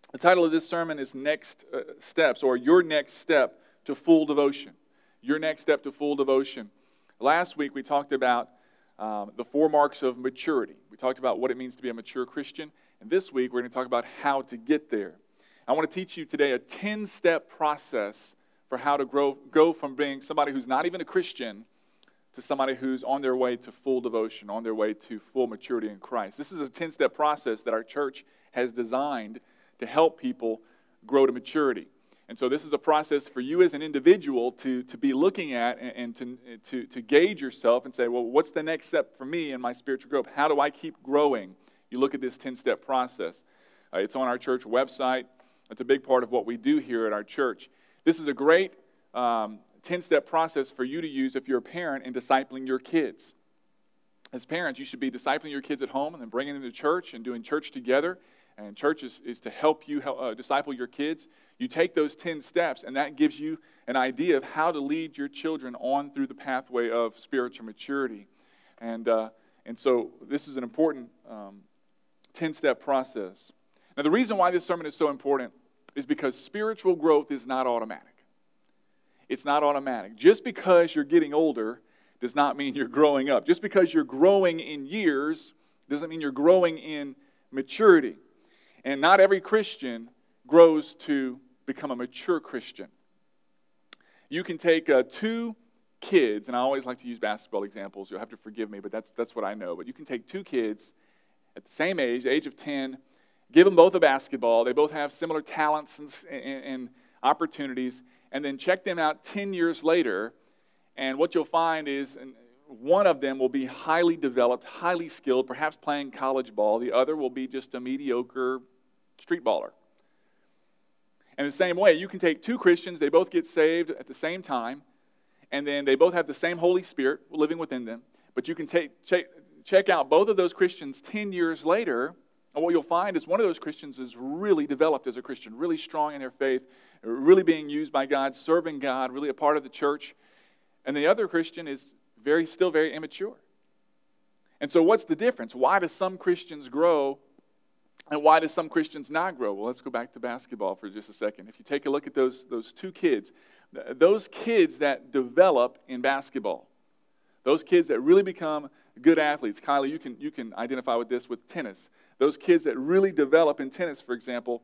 The title of this sermon is Next Steps, or Your Next Step to Full Devotion. Your next step to full devotion. Last week we talked about the 4 marks of maturity. We talked about what it means to be a mature Christian. And this week we're going to talk about how to get there. I want to teach you today a 10-step process for how to go from being somebody who's not even a Christian to somebody who's on their way to full devotion, on their way to full maturity in Christ. This is a 10-step process that our church has designed to help people grow to maturity. And so this is a process for you as an individual to be looking at and to gauge yourself and say, well, what's the next step for me in my spiritual growth? How do I keep growing? You look at this 10-step process. It's on our church website. It's a big part of what we do here at our church. This is a great 10-step process for you to use if you're a parent in discipling your kids. As parents, you should be discipling your kids at home and then bringing them to church and doing church together. And church is to help you disciple your kids. You take those 10 steps, and that gives you an idea of how to lead your children on through the pathway of spiritual maturity. And so this is an important 10-step process. Now, the reason why this sermon is so important is because spiritual growth is not automatic. It's not automatic. Just because you're getting older does not mean you're growing up. Just because you're growing in years doesn't mean you're growing in maturity. And not every Christian grows to become a mature Christian. You can take 2 kids, and I always like to use basketball examples. You'll have to forgive me, but that's what I know. But you can take 2 kids at the same age, the age of 10, give them both a basketball. They both have similar talents and opportunities, and then check them out 10 years later, and what you'll find is one of them will be highly developed, highly skilled, perhaps playing college ball. The other will be just a mediocre street baller. And the same way, you can take 2 Christians, they both get saved at the same time, and then they both have the same Holy Spirit living within them, but you can check out both of those Christians 10 years later, and what you'll find is one of those Christians is really developed as a Christian, really strong in their faith, really being used by God, serving God, really a part of the church, and the other Christian is still very immature. And so what's the difference? Why do some Christians grow and why do some Christians not grow? Well, let's go back to basketball for just a second. If you take a look at those 2 kids, those kids that develop in basketball, those kids that really become good athletes. Kylie, you can identify with this with tennis. Those kids that really develop in tennis, for example,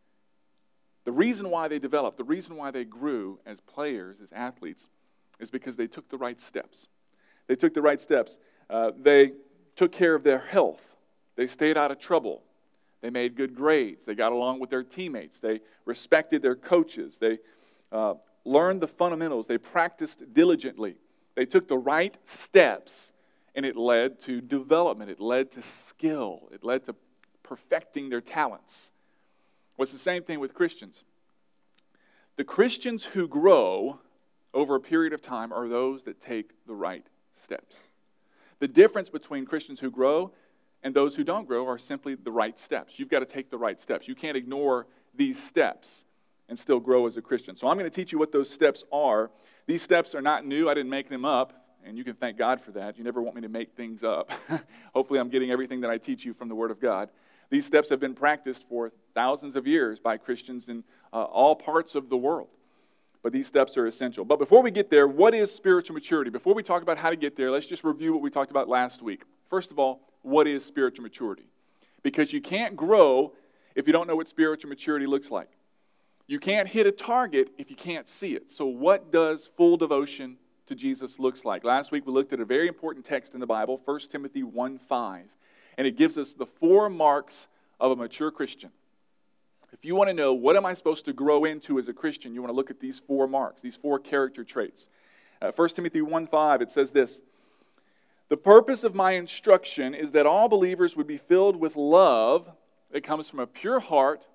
the reason why they developed, the reason why they grew as players, as athletes, is because they took the right steps. They took the right steps. They took care of their health. They stayed out of trouble. They made good grades. They got along with their teammates. They respected their coaches. They learned the fundamentals. They practiced diligently. They took the right steps, and it led to development. It led to skill. It led to perfecting their talents. Well, it's the same thing with Christians. The Christians who grow over a period of time are those that take the right steps. The difference between Christians who grow and those who don't grow are simply the right steps. You've got to take the right steps. You can't ignore these steps and still grow as a Christian. So I'm going to teach you what those steps are. These steps are not new. I didn't make them up, and you can thank God for that. You never want me to make things up. Hopefully I'm getting everything that I teach you from the Word of God. These steps have been practiced for thousands of years by Christians in all parts of the world. But these steps are essential. But before we get there, what is spiritual maturity? Before we talk about how to get there, let's just review what we talked about last week. First of all, what is spiritual maturity? Because you can't grow if you don't know what spiritual maturity looks like. You can't hit a target if you can't see it. So what does full devotion to Jesus looks like? Last week we looked at a very important text in the Bible, 1 Timothy 1:5. And it gives us the 4 marks of a mature Christian. If you want to know what am I supposed to grow into as a Christian, you want to look at these 4 marks, these 4 character traits. 1 Timothy 1:5, it says this: "The purpose of my instruction is that all believers would be filled with love that comes from a pure heart,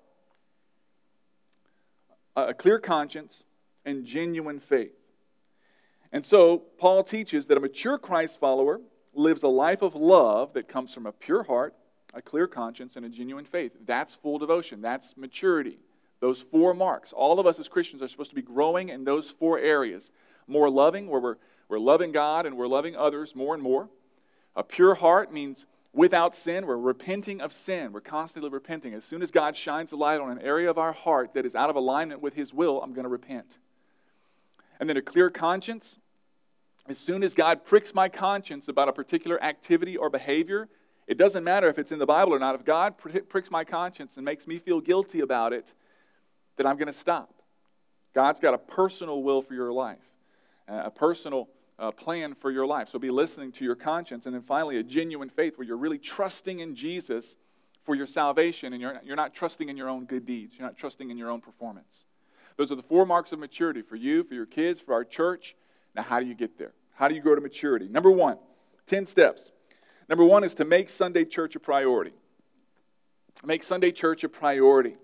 a clear conscience, and genuine faith." And so, Paul teaches that a mature Christ follower lives a life of love that comes from a pure heart, a clear conscience, and a genuine faith. That's full devotion. That's maturity. Those 4 marks. All of us as Christians are supposed to be growing in those 4 areas. More loving, where we're loving God and we're loving others more and more. A pure heart means without sin. We're repenting of sin. We're constantly repenting. As soon as God shines a light on an area of our heart that is out of alignment with His will, I'm going to repent. And then a clear conscience. As soon as God pricks my conscience about a particular activity or behavior, it doesn't matter if it's in the Bible or not. If God pricks my conscience and makes me feel guilty about it, then I'm going to stop. God's got a personal will for your life, a personal plan for your life. So be listening to your conscience. And then finally, a genuine faith where you're really trusting in Jesus for your salvation, and you're not trusting in your own good deeds. You're not trusting in your own performance. Those are the 4 marks of maturity for you, for your kids, for our church. Now, how do you get there? How do you grow to maturity? Number 1, 10 steps. Number 1 is to make Sunday church a priority. Make Sunday church a priority.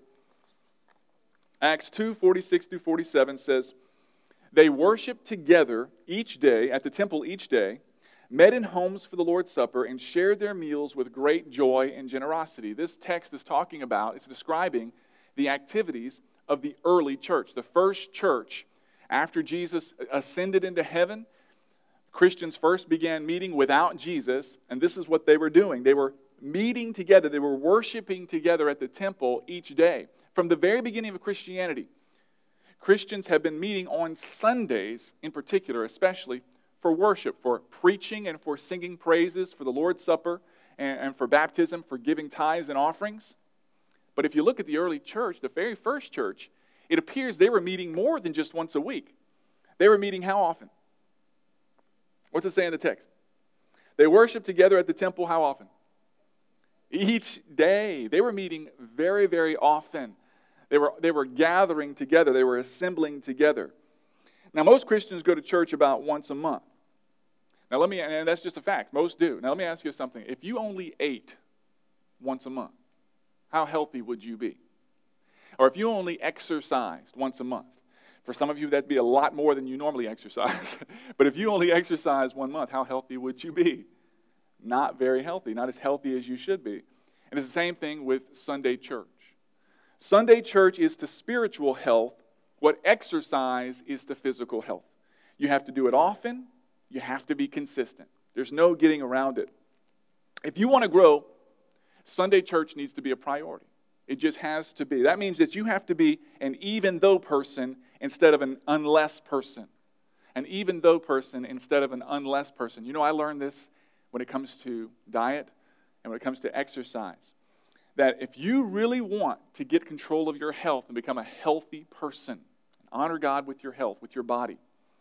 Acts 2:46-47 says, they worshiped together each day, at the temple each day, met in homes for the Lord's Supper, and shared their meals with great joy and generosity. This text is talking about, it's describing the activities of the early church, the first church. After Jesus ascended into heaven, Christians first began meeting without Jesus, and this is what they were doing. They were meeting together. They were worshiping together at the temple each day. From the very beginning of Christianity, Christians have been meeting on Sundays in particular, especially for worship, for preaching and for singing praises, for the Lord's Supper, and for baptism, for giving tithes and offerings. But if you look at the early church, the very first church, it appears they were meeting more than just once a week. They were meeting how often? What's it say in the text? They worshiped together at the temple how often? Each day. They were meeting very, very often. They were gathering together. They were assembling together. Now, most Christians go to church about once a month. Now, and that's just a fact. Most do. Now, let me ask you something. If you only ate once a month, how healthy would you be? Or if you only exercised once a month, for some of you, that'd be a lot more than you normally exercise. But if you only exercise 1 month, how healthy would you be? Not very healthy, not as healthy as you should be. And it's the same thing with Sunday church. Sunday church is to spiritual health what exercise is to physical health. You have to do it often. You have to be consistent. There's no getting around it. If you want to grow, Sunday church needs to be a priority. It just has to be. That means that you have to be an even though person instead of an unless person. An even though person instead of an unless person. You know, I learned this when it comes to diet and when it comes to exercise. That if you really want to get control of your health and become a healthy person, honor God with your health, with your body.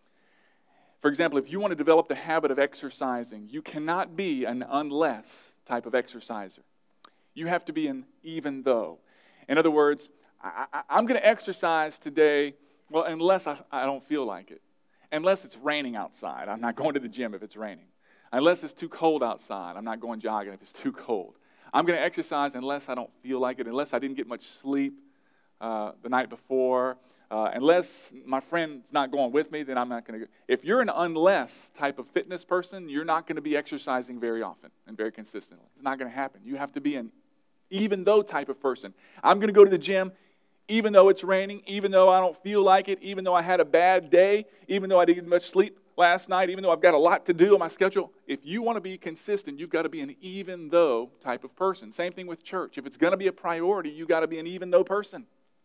For example, if you want to develop the habit of exercising, you cannot be an unless type of exerciser. You have to be an even though. In other words, I'm going to exercise today, well, unless I don't feel like it. Unless it's raining outside. I'm not going to the gym if it's raining. Unless it's too cold outside. I'm not going jogging if it's too cold. I'm going to exercise unless I don't feel like it, unless I didn't get much sleep the night before, unless my friend's not going with me, then I'm not going to go. If you're an unless type of fitness person, you're not going to be exercising very often and very consistently. It's not going to happen. You have to be an even though type of person. I'm going to go to the gym even though it's raining, even though I don't feel like it, even though I had a bad day, even though I didn't get much sleep last night, even though I've got a lot to do on my schedule. If you want to be consistent, you've got to be an even though type of person. Same thing with church. If it's going to be a priority, you've got to be an even though person.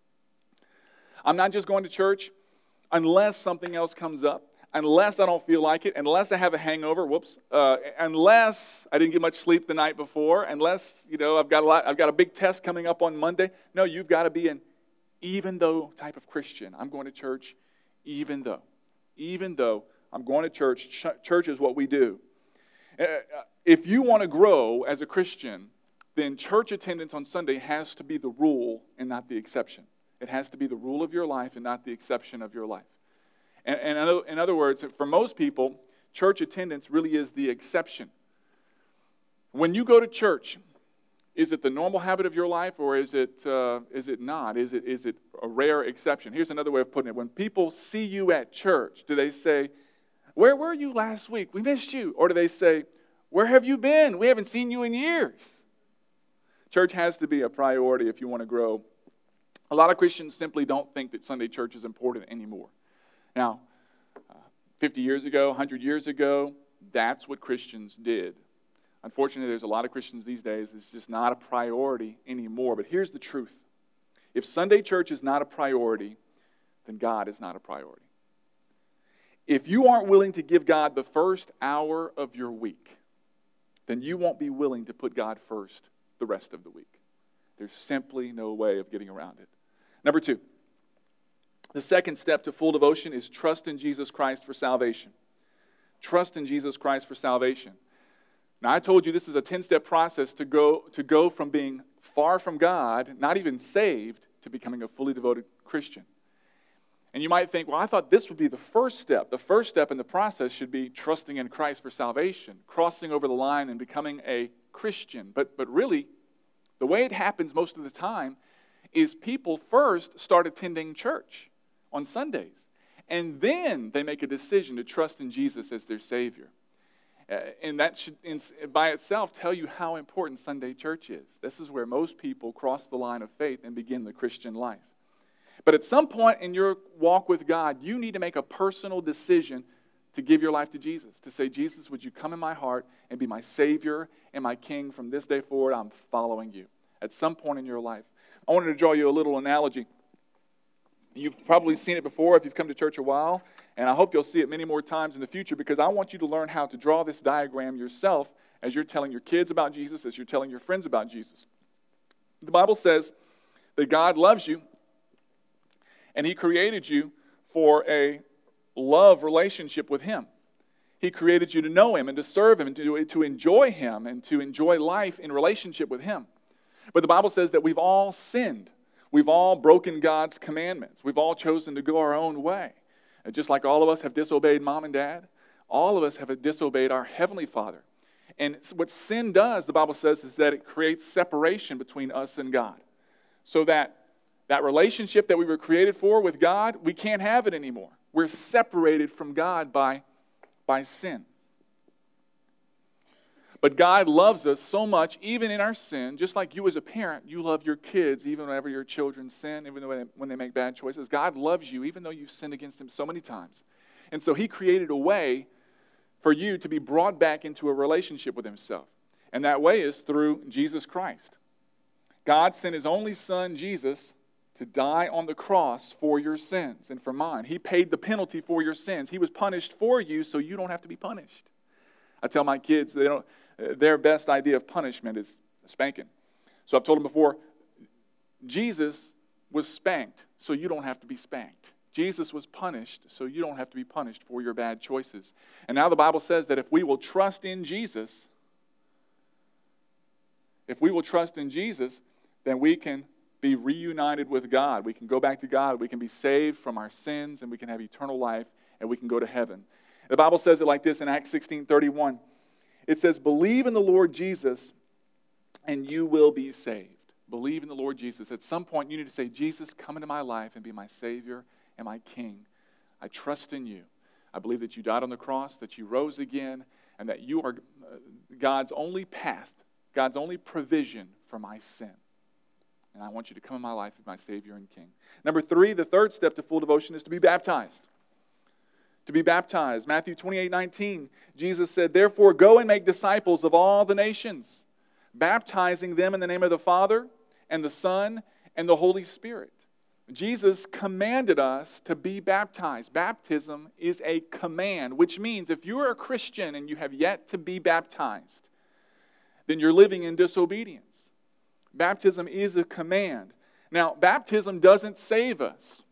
I'm not just going to church unless something else comes up, unless I don't feel like it, unless I have a hangover, unless I didn't get much sleep the night before, unless, I've got a big test coming up on Monday. No, you've got to be an even though type of Christian. I'm going to church even though. Even though I'm going to church. Church is what we do. If you want to grow as a Christian, then church attendance on Sunday has to be the rule and not the exception. It has to be the rule of your life and not the exception of your life. And in other words, for most people, church attendance really is the exception. When you go to church, is it the normal habit of your life, or is it not? Is it a rare exception? Here's another way of putting it. When people see you at church, do they say, "Where were you last week? We missed you." Or do they say, "Where have you been? We haven't seen you in years." Church has to be a priority if you want to grow. A lot of Christians simply don't think that Sunday church is important anymore. Now, 50 years ago, 100 years ago, that's what Christians did. Unfortunately, there's a lot of Christians these days, it's just not a priority anymore. But here's the truth. If Sunday church is not a priority, then God is not a priority. If you aren't willing to give God the first hour of your week, then you won't be willing to put God first the rest of the week. There's simply no way of getting around it. Number 2, the second step to full devotion is trust in Jesus Christ for salvation. Trust in Jesus Christ for salvation. Now, I told you this is a 10-step process to go from being far from God, not even saved, to becoming a fully devoted Christian. And you might think, well, I thought this would be the first step. The first step in the process should be trusting in Christ for salvation, crossing over the line and becoming a Christian. But really, the way it happens most of the time is people first start attending church on Sundays, and then they make a decision to trust in Jesus as their Savior. And that should, by itself, tell you how important Sunday church is. This is where most people cross the line of faith and begin the Christian life. But at some point in your walk with God, you need to make a personal decision to give your life to Jesus, to say, Jesus, would you come in my heart and be my Savior and my King? From this day forward, I'm following you. At some point in your life. I wanted to draw you a little analogy. You've probably seen it before if you've come to church a while, and I hope you'll see it many more times in the future, because I want you to learn how to draw this diagram yourself as you're telling your kids about Jesus, as you're telling your friends about Jesus. The Bible says that God loves you, and He created you for a love relationship with Him. He created you to know Him and to serve Him and to enjoy Him and to enjoy life in relationship with Him. But the Bible says that we've all sinned. We've all broken God's commandments. We've all chosen to go our own way. And just like all of us have disobeyed mom and dad, all of us have disobeyed our Heavenly Father. And what sin does, the Bible says, is that it creates separation between us and God. So that relationship that we were created for with God, we can't have it anymore. We're separated from God by sin. But God loves us so much, even in our sin, just like you as a parent, you love your kids, even whenever your children sin, even when they make bad choices. God loves you, even though you've sinned against Him so many times. And so He created a way for you to be brought back into a relationship with Himself. And that way is through Jesus Christ. God sent His only Son, Jesus, to die on the cross for your sins and for mine. He paid the penalty for your sins. He was punished for you so you don't have to be punished. I tell my kids, their best idea of punishment is spanking. So I've told them before, Jesus was spanked so you don't have to be spanked. Jesus was punished so you don't have to be punished for your bad choices. And now the Bible says that if we will trust in Jesus, then we can be reunited with God. We can go back to God. We can be saved from our sins, and we can have eternal life, and we can go to heaven. The Bible says it like this in Acts 16:31. It says, believe in the Lord Jesus, and you will be saved. Believe in the Lord Jesus. At some point, you need to say, Jesus, come into my life and be my Savior and my King. I trust in you. I believe that you died on the cross, that you rose again, and that you are God's only path, God's only provision for my sin. And I want you to come in my life as my Savior and King. Number 3, the third step to full devotion is to be baptized. To be baptized. Matthew 28:19, Jesus said, therefore go and make disciples of all the nations, baptizing them in the name of the Father and the Son and the Holy Spirit. Jesus commanded us to be baptized. Baptism is a command, which means if you are a Christian and you have yet to be baptized, then you're living in disobedience. Baptism is a command. Now, baptism doesn't save us.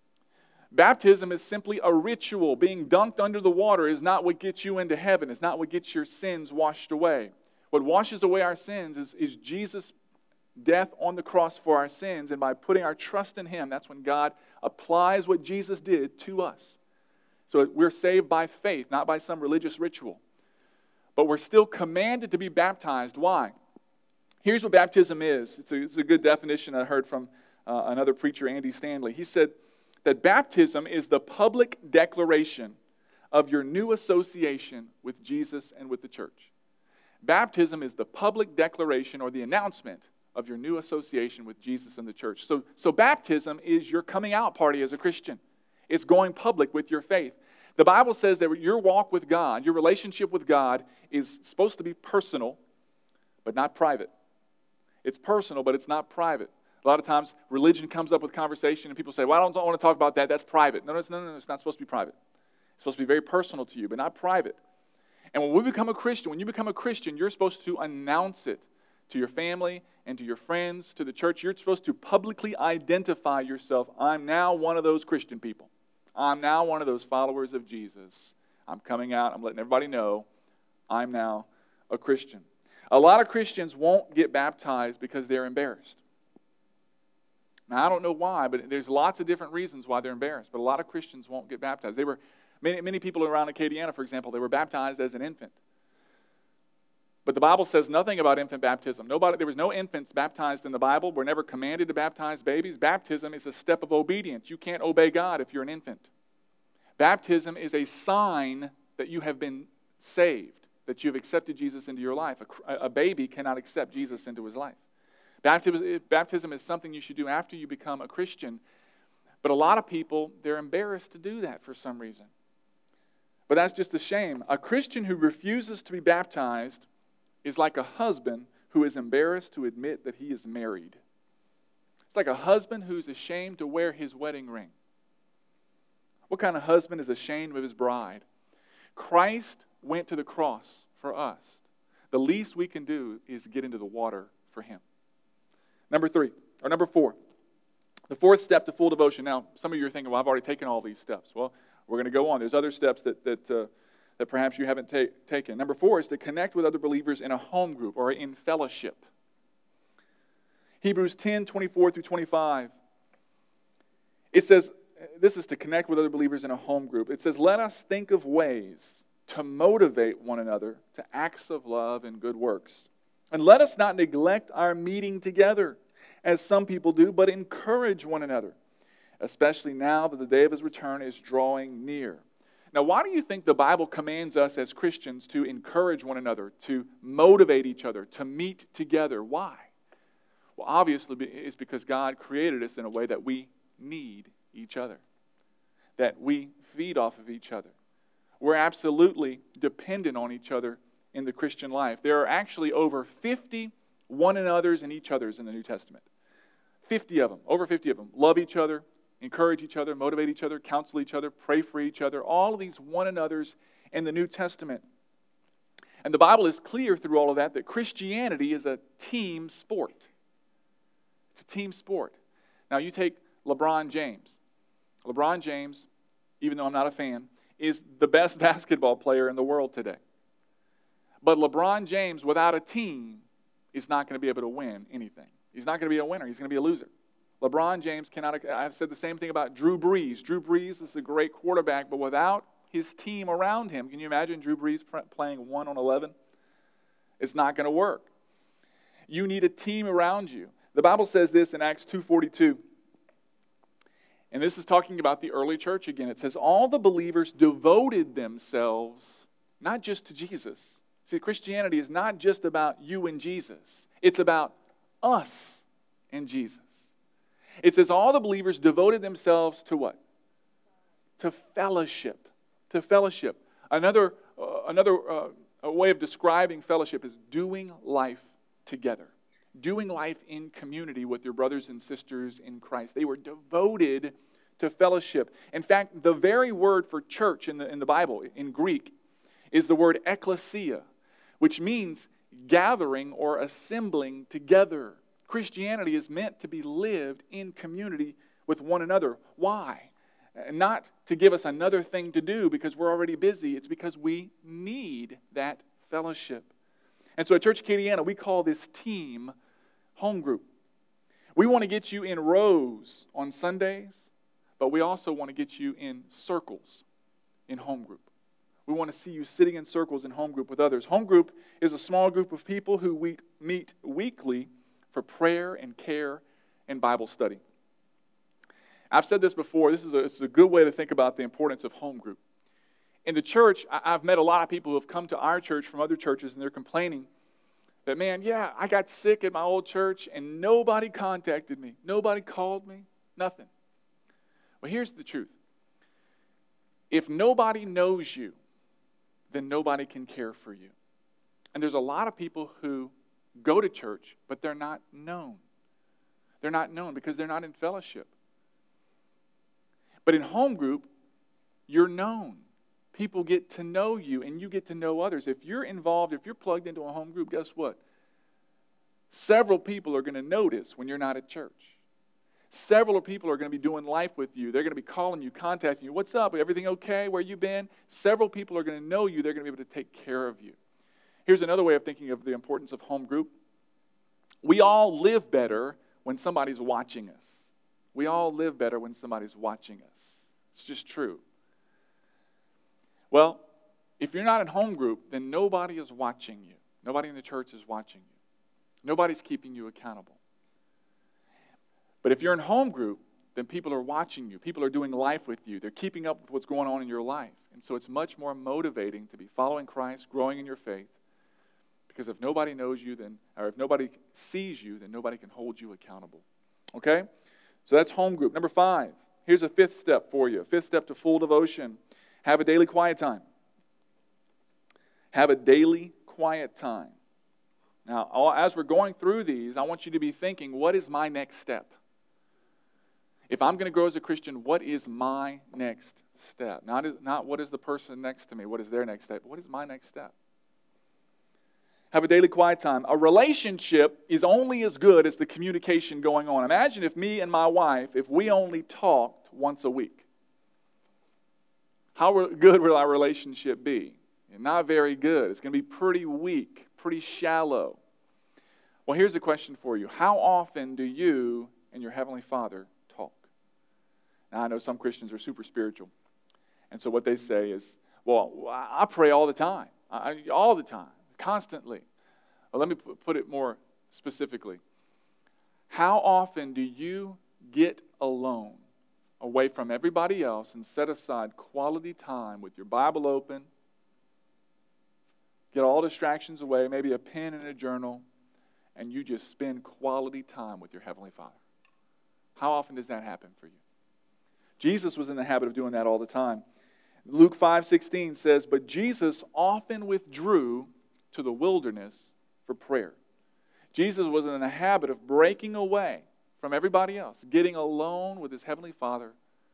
Baptism is simply a ritual. Being dunked under the water is not what gets you into heaven. It's not what gets your sins washed away. What washes away our sins is Jesus' death on the cross for our sins. And by putting our trust in Him, that's when God applies what Jesus did to us. So we're saved by faith, not by some religious ritual. But we're still commanded to be baptized. Why? Here's what baptism is. It's a good definition I heard from another preacher, Andy Stanley. He said that baptism is the public declaration of your new association with Jesus and with the church. Baptism is the public declaration or the announcement of your new association with Jesus and the church. So baptism is your coming out party as a Christian. It's going public with your faith. The Bible says that your walk with God, your relationship with God is supposed to be personal. but not private. It's personal, but it's not private. A lot of times, religion comes up with conversation, and people say, well, I don't want to talk about that. That's private. No, it's not supposed to be private. It's supposed to be very personal to you, but not private. And when you become a Christian, you're supposed to announce it to your family and to your friends, to the church. You're supposed to publicly identify yourself. I'm now one of those Christian people. I'm now one of those followers of Jesus. I'm coming out. I'm letting everybody know I'm now a Christian. A lot of Christians won't get baptized because they're embarrassed. Now, I don't know why, but there's lots of different reasons why they're embarrassed. But a lot of Christians won't get baptized. Many people around Acadiana, for example, they were baptized as an infant. But the Bible says nothing about infant baptism. There was no infants baptized in the Bible. We're never commanded to baptize babies. Baptism is a step of obedience. You can't obey God if you're an infant. Baptism is a sign that you have been saved, that you've accepted Jesus into your life. A baby cannot accept Jesus into his life. Baptism is something you should do after you become a Christian. But a lot of people, they're embarrassed to do that for some reason. But that's just a shame. A Christian who refuses to be baptized is like a husband who is embarrassed to admit that he is married. It's like a husband who's ashamed to wear his wedding ring. What kind of husband is ashamed of his bride? Christ went to the cross for us. The least we can do is get into the water for him. Number 4. The fourth step to full devotion. Now, some of you are thinking, well, I've already taken all these steps. Well, we're going to go on. There's other steps that perhaps you haven't taken. Number 4 is to connect with other believers in a home group or in fellowship. Hebrews 10:24 through 25. It says, this is to connect with other believers in a home group. It says, let us think of ways to motivate one another to acts of love and good works. And let us not neglect our meeting together, as some people do, but encourage one another, especially now that the day of his return is drawing near. Now, why do you think the Bible commands us as Christians to encourage one another, to motivate each other, to meet together? Why? Well, obviously, it's because God created us in a way that we need each other, that we feed off of each other. We're absolutely dependent on each other in the Christian life. There are actually over 50 one another's and each other's in the New Testament. 50 of them, over 50 of them. Love each other, encourage each other, motivate each other, counsel each other, pray for each other. All of these one another's in the New Testament. And the Bible is clear through all of that Christianity is a team sport. It's a team sport. Now you take LeBron James. LeBron James, even though I'm not a fan, is the best basketball player in the world today. But LeBron James, without a team, is not going to be able to win anything. He's not going to be a winner. He's going to be a loser. LeBron James cannot. I've said the same thing about Drew Brees. Drew Brees is a great quarterback, but without his team around him, can you imagine Drew Brees playing 1 on 11? It's not going to work. You need a team around you. The Bible says this in Acts 2:42. And this is talking about the early church again. It says, all the believers devoted themselves not just to Jesus. See, Christianity is not just about you and Jesus. It's about us and Jesus. It says all the believers devoted themselves to what? To fellowship. To fellowship. Another way of describing fellowship is doing life together. Doing life in community with your brothers and sisters in Christ. They were devoted to fellowship. In fact, the very word for church in the Bible, in Greek, is the word ekklesia, which means gathering or assembling together. Christianity is meant to be lived in community with one another. Why? Not to give us another thing to do because we're already busy. It's because we need that fellowship. And so at Church Acadiana, we call this team home group. We want to get you in rows on Sundays, but we also want to get you in circles in home group. We want to see you sitting in circles in home group with others. Home group is a small group of people who we meet weekly for prayer and care and Bible study. I've said this before. This is a good way to think about the importance of home group. In the church, I've met a lot of people who have come to our church from other churches, and they're complaining that, man, yeah, I got sick at my old church, and nobody contacted me. Nobody called me. Nothing. Well, here's the truth. If nobody knows you, then nobody can care for you. And there's a lot of people who go to church, but they're not known. They're not known because they're not in fellowship. But in home group, you're known. People get to know you, and you get to know others. If you're involved, if you're plugged into a home group, guess what? Several people are going to notice when you're not at church. Several people are going to be doing life with you. They're going to be calling you, contacting you. What's up? Everything okay? Where you been? Several people are going to know you. They're going to be able to take care of you. Here's another way of thinking of the importance of home group. We all live better when somebody's watching us. We all live better when somebody's watching us. It's just true. Well, if you're not in home group, then nobody is watching you. Nobody in the church is watching you. Nobody's keeping you accountable. But if you're in home group, then people are watching you. People are doing life with you. They're keeping up with what's going on in your life. And so it's much more motivating to be following Christ, growing in your faith. Because if nobody knows you, or if nobody sees you, then nobody can hold you accountable. Okay? So that's home group. Number 5. Here's a 5th step for you. A 5th step to full devotion. Have a daily quiet time. Have a daily quiet time. Now, as we're going through these, I want you to be thinking, what is my next step? If I'm going to grow as a Christian, what is my next step? Not what is the person next to me, what is their next step, but what is my next step? Have a daily quiet time. A relationship is only as good as the communication going on. Imagine if me and my wife, if we only talked once a week. How good will our relationship be? Not very good. It's going to be pretty weak, pretty shallow. Well, here's a question for you. How often do you and your Heavenly Father talk? Now, I know some Christians are super spiritual. And so what they say is, well, I pray all the time. All the time. Constantly. Well, let me put it more specifically. How often do you get alone, away from everybody else, and set aside quality time with your Bible open, get all distractions away, maybe a pen and a journal, and you just spend quality time with your Heavenly Father? How often does that happen for you? Jesus was in the habit of doing that all the time. Luke 5:16 says, "But Jesus often withdrew to the wilderness for prayer." Jesus was in the habit of breaking away from everybody else, getting alone with his Heavenly Father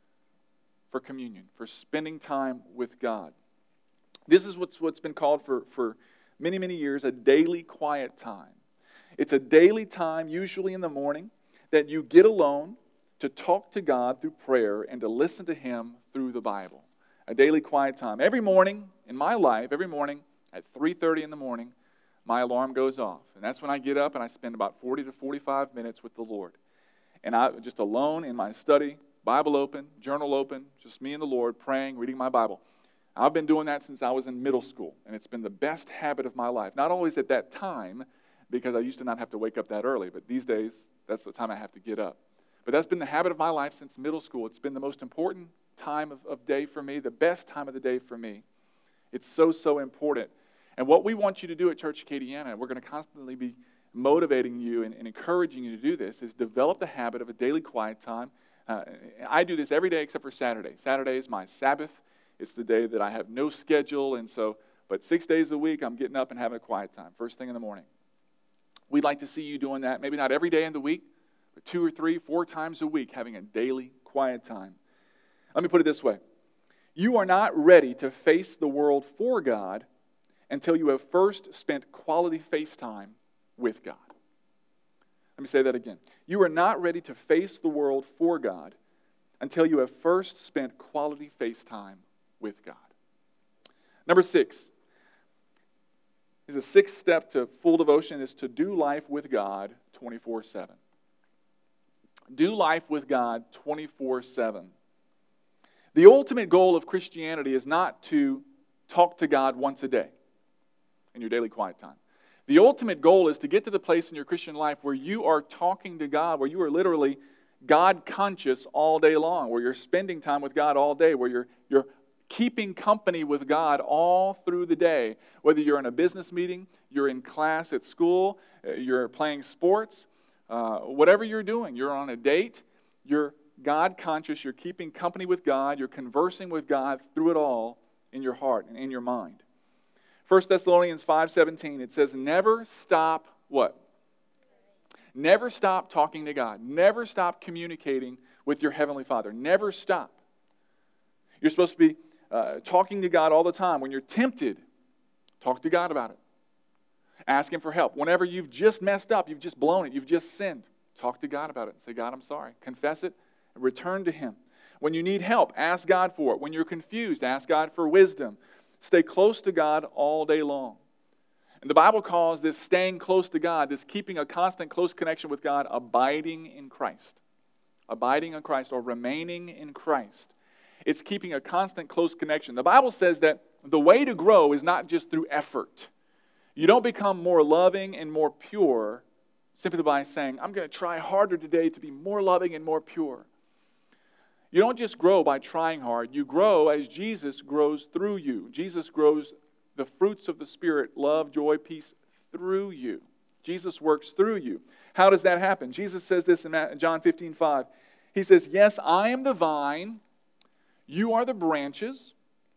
for communion, for spending time with God. This is what's been called for many, many years a daily quiet time. It's a daily time, usually in the morning, that you get alone to talk to God through prayer and to listen to Him through the Bible. A daily quiet time. Every morning in my life, every morning, at 3:30 in the morning, my alarm goes off. And that's when I get up and I spend about 40 to 45 minutes with the Lord. And I'm just alone in my study, Bible open, journal open, just me and the Lord, praying, reading my Bible. I've been doing that since I was in middle school, and it's been the best habit of my life. Not always at that time, because I used to not have to wake up that early, but these days, that's the time I have to get up. But that's been the habit of my life since middle school. It's been the most important time of day for me, the best time of the day for me. It's so important. And what we want you to do at Church Acadiana, we're going to constantly be motivating you and encouraging you to do this, is develop the habit of a daily quiet time. I do this every day except for Saturday. Saturday is my Sabbath. It's the day that I have no schedule, but 6 days a week I'm getting up and having a quiet time, first thing in the morning. We'd like to see you doing that, maybe not every day in the week, but 2 or 3, 4 times a week, having a daily quiet time. Let me put it this way. You are not ready to face the world for God until you have first spent quality face time with God. Let me say that again. You are not ready to face the world for God until you have first spent quality face time with God. Number 6. Is a 6th step to full devotion is to do life with God 24/7. Do life with God 24/7. The ultimate goal of Christianity is not to talk to God once a day in your daily quiet time. The ultimate goal is to get to the place in your Christian life where you are talking to God, where you are literally God conscious all day long, where you're spending time with God all day, where you're keeping company with God all through the day. Whether you're in a business meeting, you're in class at school, you're playing sports, whatever you're doing, you're on a date, you're God conscious, you're keeping company with God, you're conversing with God through it all in your heart and in your mind. 1 Thessalonians 5:17, it says, "Never stop what? Never stop talking to God. Never stop communicating with your Heavenly Father. Never stop. You're supposed to be talking to God all the time. When you're tempted, talk to God about it. Ask Him for help. Whenever you've just messed up, you've just blown it, you've just sinned, talk to God about it. Say, God, I'm sorry. Confess it and return to Him. When you need help, ask God for it. When you're confused, ask God for wisdom. Stay close to God all day long. And the Bible calls this staying close to God, this keeping a constant close connection with God, abiding in Christ. Abiding in Christ or remaining in Christ. It's keeping a constant close connection. The Bible says that the way to grow is not just through effort. You don't become more loving and more pure simply by saying, I'm going to try harder today to be more loving and more pure. You don't just grow by trying hard. You grow as Jesus grows through you. Jesus grows the fruits of the Spirit, love, joy, peace, through you. Jesus works through you. How does that happen? Jesus says this in John 15:5. He says, yes, I am the vine, you are the branches.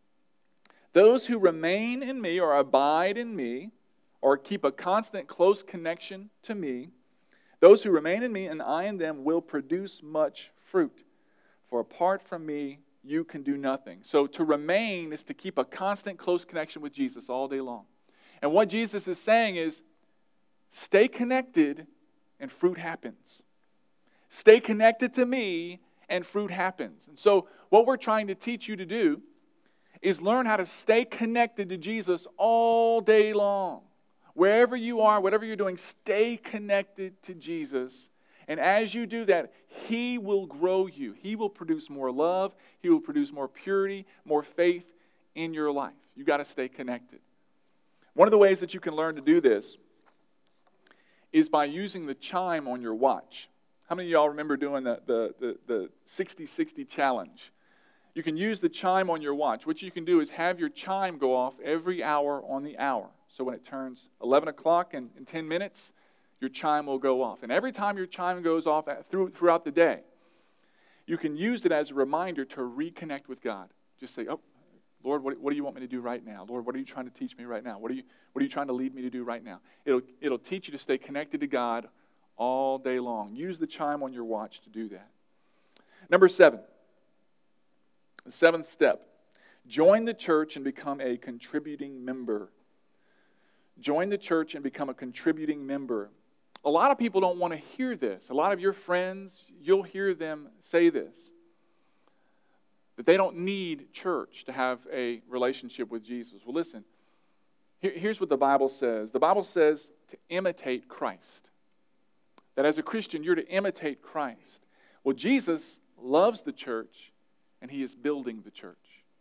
Those who remain in me or abide in me or keep a constant close connection to me, those who remain in me and I in them will produce much fruit. For apart from me, you can do nothing. So to remain is to keep a constant close connection with Jesus all day long. And what Jesus is saying is, stay connected and fruit happens. Stay connected to me and fruit happens. And so what we're trying to teach you to do is learn how to stay connected to Jesus all day long. Wherever you are, whatever you're doing, stay connected to Jesus. And as you do that, He will grow you. He will produce more love. He will produce more purity, more faith in your life. You've got to stay connected. One of the ways that you can learn to do this is by using the chime on your watch. How many of y'all remember doing the 60-60 challenge? You can use the chime on your watch. What you can do is have your chime go off every hour on the hour. So when it turns 11 o'clock in 10 minutes, your chime will go off. And every time your chime goes off throughout the day, you can use it as a reminder to reconnect with God. Just say, oh, Lord, what do you want me to do right now? Lord, what are you trying to teach me right now? What are you trying to lead me to do right now? It'll teach you to stay connected to God all day long. Use the chime on your watch to do that. Number 7, the 7th step. Join the church and become a contributing member. Join the church and become a contributing member. A lot of people don't want to hear this. A lot of your friends, you'll hear them say this. That they don't need church to have a relationship with Jesus. Well, listen. Here's what the Bible says. The Bible says to imitate Christ. That as a Christian, you're to imitate Christ. Well, Jesus loves the church, and He is building the church.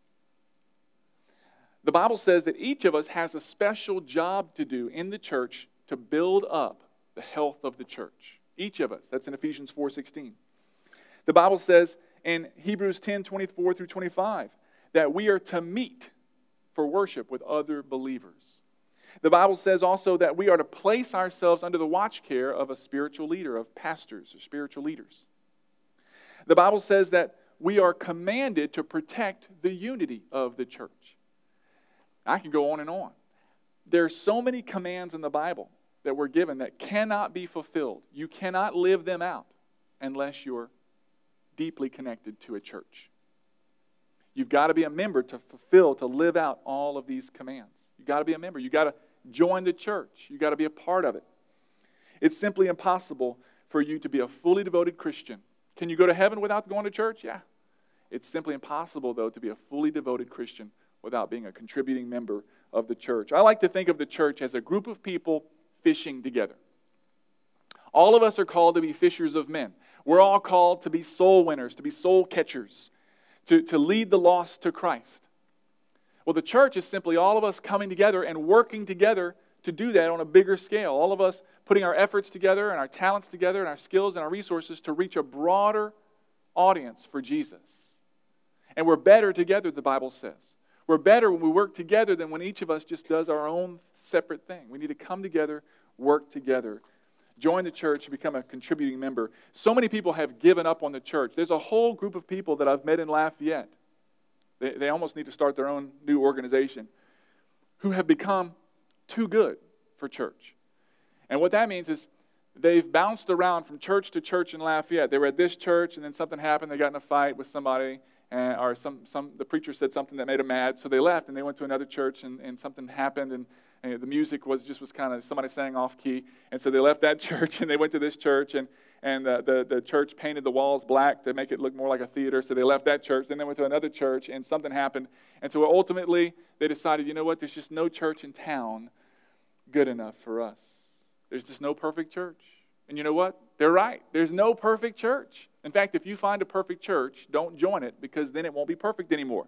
The Bible says that each of us has a special job to do in the church to build up the health of the church. Each of us. That's in Ephesians 4:16. The Bible says in Hebrews 10:24 through 25 that we are to meet for worship with other believers. The Bible says also that we are to place ourselves under the watch care of a spiritual leader, of pastors or spiritual leaders. The Bible says that we are commanded to protect the unity of the church. I can go on and on. There are so many commands in the Bible that we're given that cannot be fulfilled. You cannot live them out unless you're deeply connected to a church. You've got to be a member to fulfill, to live out all of these commands. You've got to be a member. You've got to join the church. You've got to be a part of it. It's simply impossible for you to be a fully devoted Christian. Can you go to heaven without going to church? Yeah. It's simply impossible, though, to be a fully devoted Christian without being a contributing member of the church. I like to think of the church as a group of people fishing together. All of us are called to be fishers of men. We're all called to be soul winners, to be soul catchers, to lead the lost to Christ. Well, the church is simply all of us coming together and working together to do that on a bigger scale. All of us putting our efforts together and our talents together and our skills and our resources to reach a broader audience for Jesus. And we're better together, the Bible says. We're better when we work together than when each of us just does our own separate thing. We need to come together, work together. Join the church, become a contributing member. So many people have given up on the church. There's a whole group of people that I've met in Lafayette. They almost need to start their own new organization, who have become too good for church. And what that means is they've bounced around from church to church in Lafayette. They were at this church, and then something happened. They got in a fight with somebody, or the preacher said something that made them mad, so they left, and they went to another church, and something happened, and the music was kind of somebody sang off key, and so they left that church, and they went to this church, and the church painted the walls black to make it look more like a theater, so they left that church, then they went to another church, and something happened, and so ultimately they decided, you know what, there's just no church in town good enough for us. There's just no perfect church. And you know what? They're right. There's no perfect church. In fact, if you find a perfect church, don't join it, because then it won't be perfect anymore.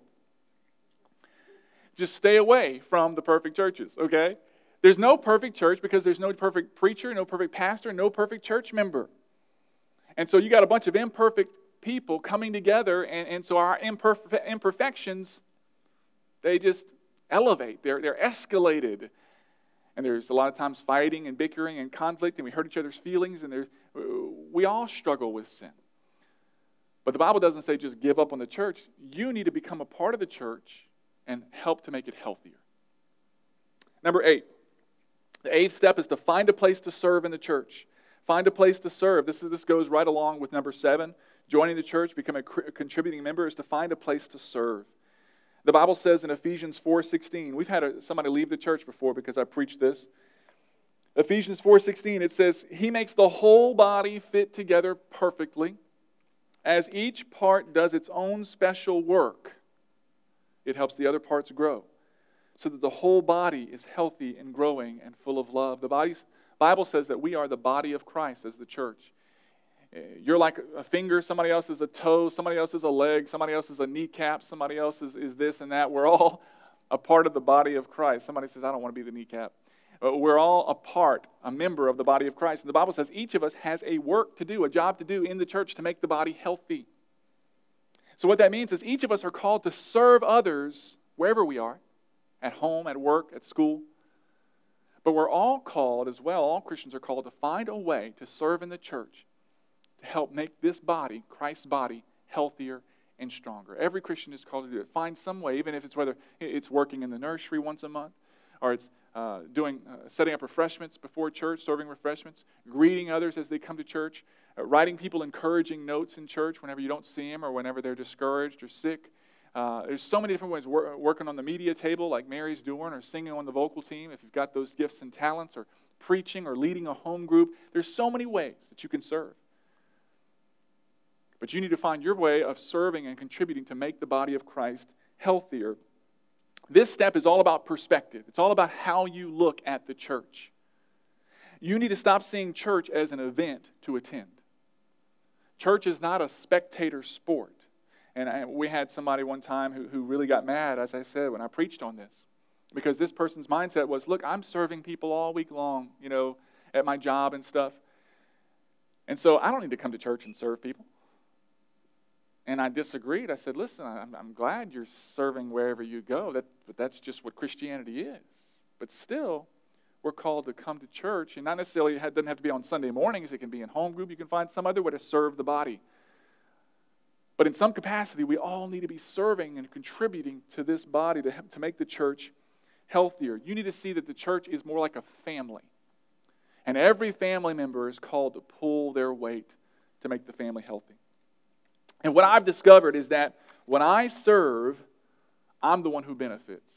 Just stay away from the perfect churches, okay? There's no perfect church because there's no perfect preacher, no perfect pastor, no perfect church member. And so you got a bunch of imperfect people coming together, and so our imperfections, they just elevate. They're escalated. And there's a lot of times fighting and bickering and conflict, and we hurt each other's feelings, and we all struggle with sin. But the Bible doesn't say just give up on the church. You need to become a part of the church and help to make it healthier. Number 8. The 8th step is to find a place to serve in the church. Find a place to serve. This goes right along with number 7. Joining the church, becoming a contributing member, is to find a place to serve. The Bible says in Ephesians 4:16, we've had somebody leave the church before because I preached this. Ephesians 4:16, it says, He makes the whole body fit together perfectly, as each part does its own special work. It helps the other parts grow, so that the whole body is healthy and growing and full of love. The Bible says that we are the body of Christ as the church. You're like a finger, somebody else is a toe, somebody else is a leg, somebody else is a kneecap, somebody else is this and that. We're all a part of the body of Christ. Somebody says, I don't want to be the kneecap. We're all a member of the body of Christ. And the Bible says each of us has a work to do, a job to do in the church to make the body healthy. So what that means is each of us are called to serve others wherever we are, at home, at work, at school. But we're all called as well, all Christians are called to find a way to serve in the church to help make this body, Christ's body, healthier and stronger. Every Christian is called to do it. Find some way, even if it's whether it's working in the nursery once a month, or it's setting up refreshments before church, serving refreshments, greeting others as they come to church, writing people encouraging notes in church whenever you don't see them or whenever they're discouraged or sick. There's so many different ways. Working on the media table like Mary's doing, or singing on the vocal team if you've got those gifts and talents, or preaching or leading a home group. There's so many ways that you can serve. But you need to find your way of serving and contributing to make the body of Christ healthier. This step is all about perspective. It's all about how you look at the church. You need to stop seeing church as an event to attend. Church is not a spectator sport. And we had somebody one time who really got mad, as I said, when I preached on this. Because this person's mindset was, look, I'm serving people all week long, at my job and stuff. And so I don't need to come to church and serve people. And I disagreed. I said, listen, I'm glad you're serving wherever you go, but that's just what Christianity is. But still, we're called to come to church, and not necessarily, it doesn't have to be on Sunday mornings. It can be in home group. You can find some other way to serve the body. But in some capacity, we all need to be serving and contributing to this body to make the church healthier. You need to see that the church is more like a family. And every family member is called to pull their weight to make the family healthy. And what I've discovered is that when I serve, I'm the one who benefits.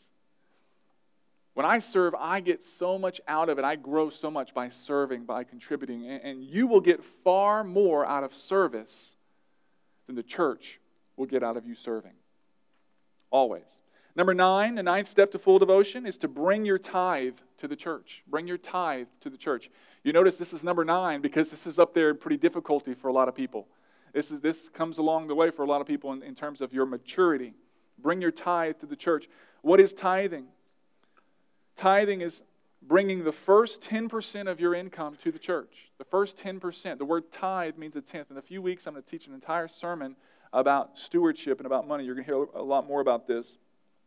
When I serve, I get so much out of it. I grow so much by serving, by contributing. And you will get far more out of service than the church will get out of you serving. Always. Number 9, the 9th step to full devotion is to bring your tithe to the church. Bring your tithe to the church. You notice this is number 9 because this is up there in pretty difficulty for a lot of people. This comes along the way for a lot of people in terms of your maturity. Bring your tithe to the church. What is tithing? Tithing is bringing the first 10% of your income to the church. The first 10%. The word tithe means a tenth. In a few weeks, I'm going to teach an entire sermon about stewardship and about money. You're going to hear a lot more about this.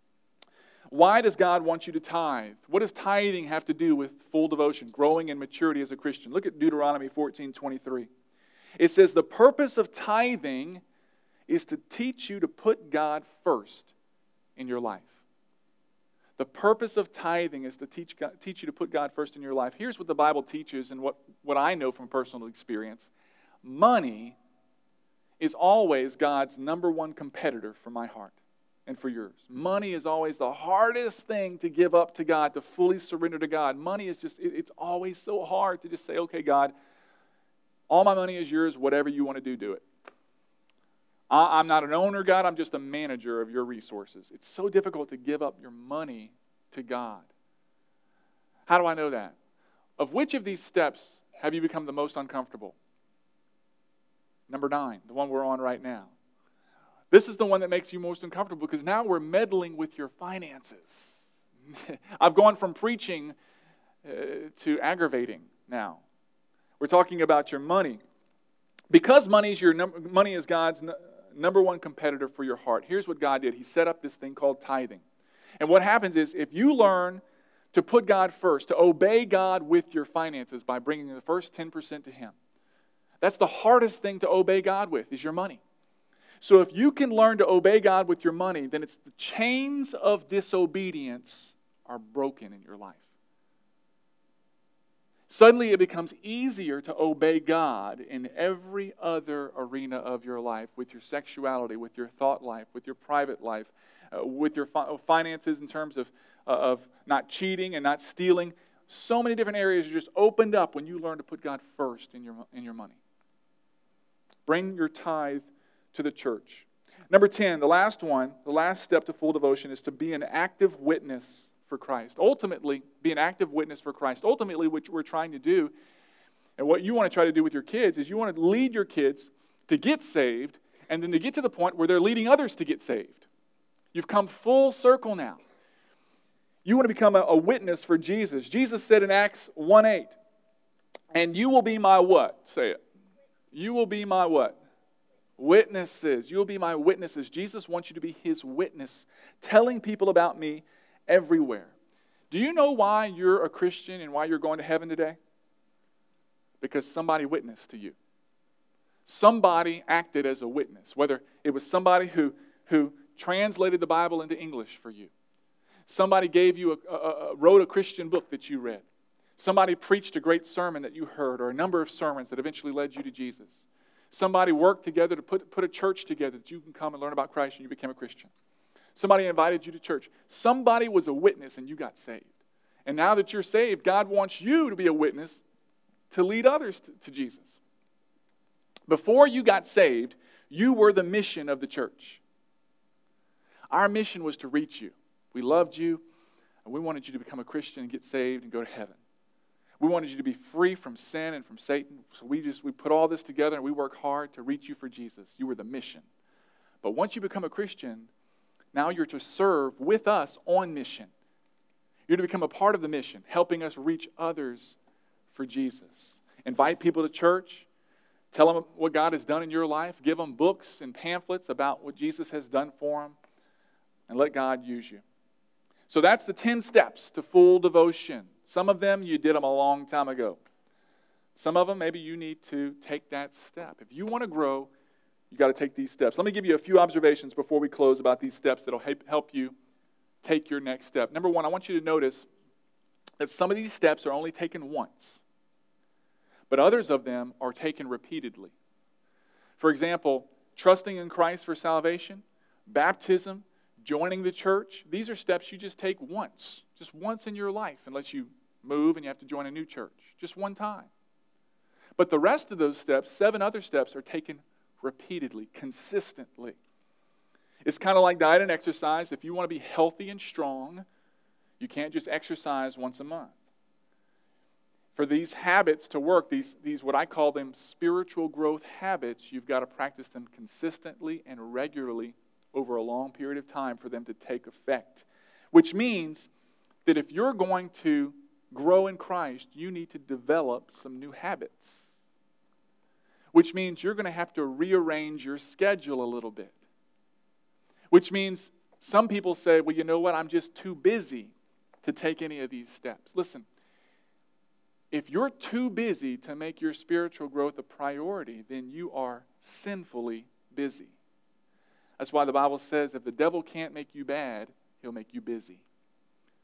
Why does God want you to tithe? What does tithing have to do with full devotion, growing in maturity as a Christian? Look at Deuteronomy 14:23. It says, the purpose of tithing is to teach you to put God first in your life. The purpose of tithing is to teach you to put God first in your life. Here's what the Bible teaches and what I know from personal experience. Money is always God's number one competitor for my heart and for yours. Money is always the hardest thing to give up to God, to fully surrender to God. Money is just, it's always so hard to just say, okay, God, all my money is yours. Whatever you want to do, do it. I'm not an owner, God. I'm just a manager of your resources. It's so difficult to give up your money to God. How do I know that? Of which of these steps have you become the most uncomfortable? Number 9, the one we're on right now. This is the one that makes you most uncomfortable because now we're meddling with your finances. I've gone from preaching to aggravating now. We're talking about your money. Because money is God's number one competitor for your heart. Here's what God did. He set up this thing called tithing. And what happens is if you learn to put God first, to obey God with your finances by bringing the first 10% to Him, that's the hardest thing to obey God with is your money. So if you can learn to obey God with your money, then it's the chains of disobedience are broken in your life. Suddenly it becomes easier to obey God in every other arena of your life, with your sexuality, with your thought life, with your private life, with your finances in terms of not cheating and not stealing. So many different areas are just opened up when you learn to put God first in your money. Bring your tithe to the church. Number 10, the last step to full devotion is to be an active witness for Christ. Ultimately, be an active witness for Christ. Ultimately, what we're trying to do, and what you want to try to do with your kids, is you want to lead your kids to get saved, and then to get to the point where they're leading others to get saved. You've come full circle now. You want to become a witness for Jesus. Jesus said in Acts 1:8, and you will be my what? Say it. You will be my what? Witnesses. You will be my witnesses. Jesus wants you to be His witness, telling people about me everywhere. Do you know why you're a Christian and why you're going to heaven today? Because somebody witnessed to you. Somebody acted as a witness, whether it was somebody who translated the Bible into English for you. Somebody gave you wrote a Christian book that you read. Somebody preached a great sermon that you heard, or a number of sermons that eventually led you to Jesus. Somebody worked together to put a church together that you can come and learn about Christ and you became a Christian. Somebody invited you to church. Somebody was a witness and you got saved. And now that you're saved, God wants you to be a witness to lead others to Jesus. Before you got saved, you were the mission of the church. Our mission was to reach you. We loved you, and we wanted you to become a Christian and get saved and go to heaven. We wanted you to be free from sin and from Satan. So we put all this together and we work hard to reach you for Jesus. You were the mission. But once you become a Christian, now you're to serve with us on mission. You're to become a part of the mission, helping us reach others for Jesus. Invite people to church. Tell them what God has done in your life. Give them books and pamphlets about what Jesus has done for them. And let God use you. So that's the 10 steps to full devotion. Some of them, you did them a long time ago. Some of them, maybe you need to take that step. If you want to grow, you've got to take these steps. Let me give you a few observations before we close about these steps that will help you take your next step. Number 1, I want you to notice that some of these steps are only taken once, but others of them are taken repeatedly. For example, trusting in Christ for salvation, baptism, joining the church, these are steps you just take once in your life, unless you move and you have to join a new church, just one time. But the rest of those steps, 7 other steps, are taken repeatedly, consistently. It's kind of like diet and exercise. If you want to be healthy and strong, you can't just exercise once a month. For these habits to work, these what I call them spiritual growth habits, you've got to practice them consistently and regularly over a long period of time for them to take effect. Which means that if you're going to grow in Christ, you need to develop some new habits. Which means you're going to have to rearrange your schedule a little bit. Which means some people say, well, you know what, I'm just too busy to take any of these steps. Listen, if you're too busy to make your spiritual growth a priority, then you are sinfully busy. That's why the Bible says if the devil can't make you bad, he'll make you busy.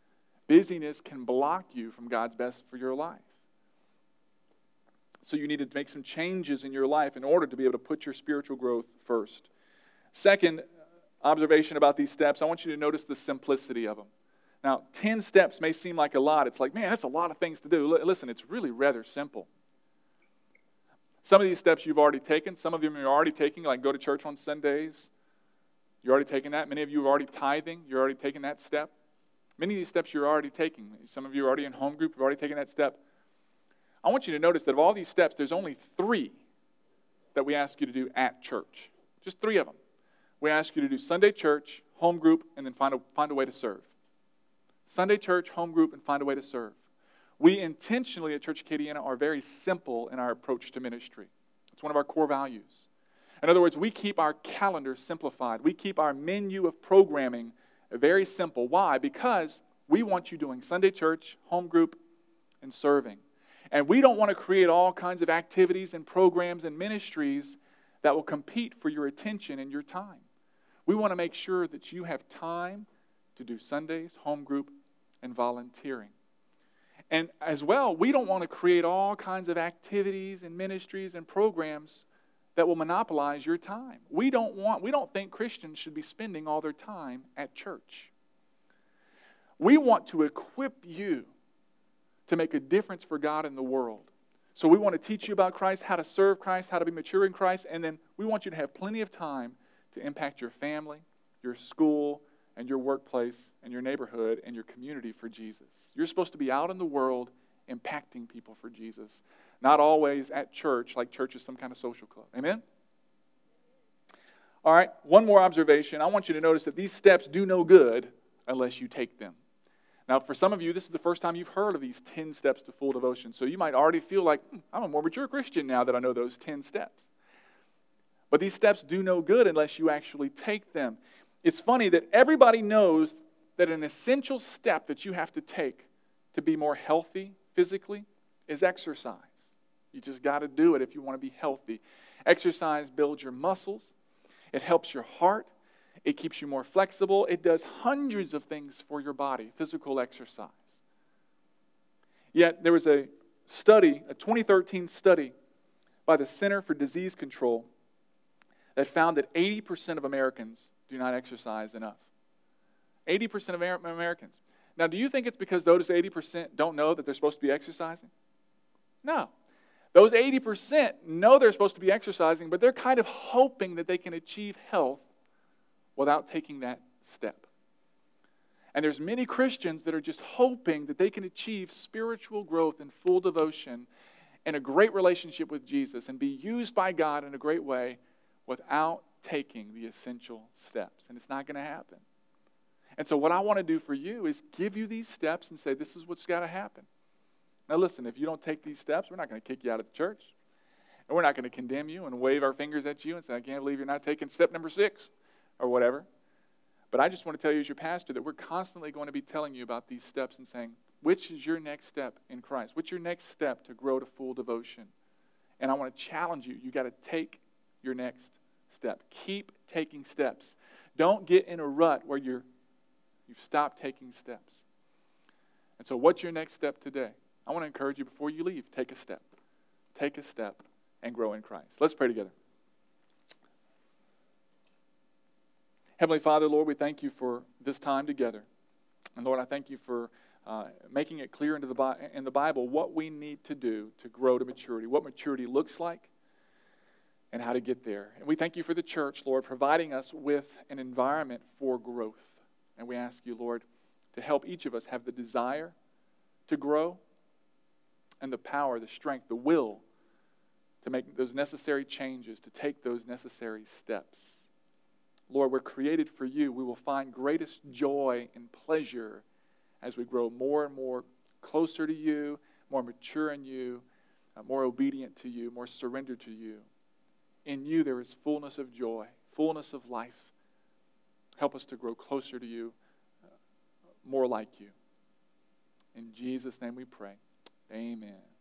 Busyness can block you from God's best for your life. So you need to make some changes in your life in order to be able to put your spiritual growth first. Second observation about these steps, I want you to notice the simplicity of them. Now, 10 steps may seem like a lot. It's like, man, that's a lot of things to do. Listen, it's really rather simple. Some of these steps you've already taken. Some of them you're already taking, like go to church on Sundays. You're already taking that. Many of you are already tithing. You're already taking that step. Many of these steps you're already taking. Some of you are already in home group. You've already taken that step. I want you to notice that of all these steps, there's only 3 that we ask you to do at church. Just 3 of them. We ask you to do Sunday church, home group, and then find a way to serve. Sunday church, home group, and find a way to serve. We intentionally at Church Acadiana are very simple in our approach to ministry. It's one of our core values. In other words, we keep our calendar simplified. We keep our menu of programming very simple. Why? Because we want you doing Sunday church, home group, and serving. And we don't want to create all kinds of activities and programs and ministries that will compete for your attention and your time. We want to make sure that you have time to do Sundays, home group, and volunteering. And as well, we don't want to create all kinds of activities and ministries and programs that will monopolize your time. We don't think Christians should be spending all their time at church. We want to equip you to make a difference for God in the world. So we want to teach you about Christ, how to serve Christ, how to be mature in Christ, and then we want you to have plenty of time to impact your family, your school, and your workplace, and your neighborhood, and your community for Jesus. You're supposed to be out in the world impacting people for Jesus, not always at church, like church is some kind of social club. Amen? All right, one more observation. I want you to notice that these steps do no good unless you take them. Now, for some of you, this is the first time you've heard of these 10 steps to full devotion, so you might already feel like, I'm a more mature Christian now that I know those 10 steps. But these steps do no good unless you actually take them. It's funny that everybody knows that an essential step that you have to take to be more healthy physically is exercise. You just got to do it if you want to be healthy. Exercise builds your muscles. It helps your heart. It keeps you more flexible. It does hundreds of things for your body, physical exercise. Yet there was a study, a 2013 study by the Center for Disease Control that found that 80% of Americans do not exercise enough. 80% of Americans. Now, do you think it's because those 80% don't know that they're supposed to be exercising? No. Those 80% know they're supposed to be exercising, but they're kind of hoping that they can achieve health without taking that step. And there's many Christians that are just hoping that they can achieve spiritual growth and full devotion and a great relationship with Jesus and be used by God in a great way without taking the essential steps. And it's not going to happen. And so what I want to do for you is give you these steps and say, this is what's got to happen. Now listen, if you don't take these steps, we're not going to kick you out of the church. And we're not going to condemn you and wave our fingers at you and say, I can't believe you're not taking step number 6 or whatever. But I just want to tell you as your pastor that we're constantly going to be telling you about these steps and saying, which is your next step in Christ? What's your next step to grow to full devotion? And I want to challenge you. You got to take your next step. Keep taking steps. Don't get in a rut where you've stopped taking steps. And so what's your next step today? I want to encourage you before you leave, take a step. Take a step and grow in Christ. Let's pray together. Heavenly Father, Lord, we thank you for this time together. And Lord, I thank you for making it clear in the Bible what we need to do to grow to maturity, what maturity looks like, and how to get there. And we thank you for the church, Lord, providing us with an environment for growth. And we ask you, Lord, to help each of us have the desire to grow and the power, the strength, the will to make those necessary changes, to take those necessary steps. Lord, we're created for you. We will find greatest joy and pleasure as we grow more and more closer to you, more mature in you, more obedient to you, more surrendered to you. In you there is fullness of joy, fullness of life. Help us to grow closer to you, more like you. In Jesus' name we pray. Amen.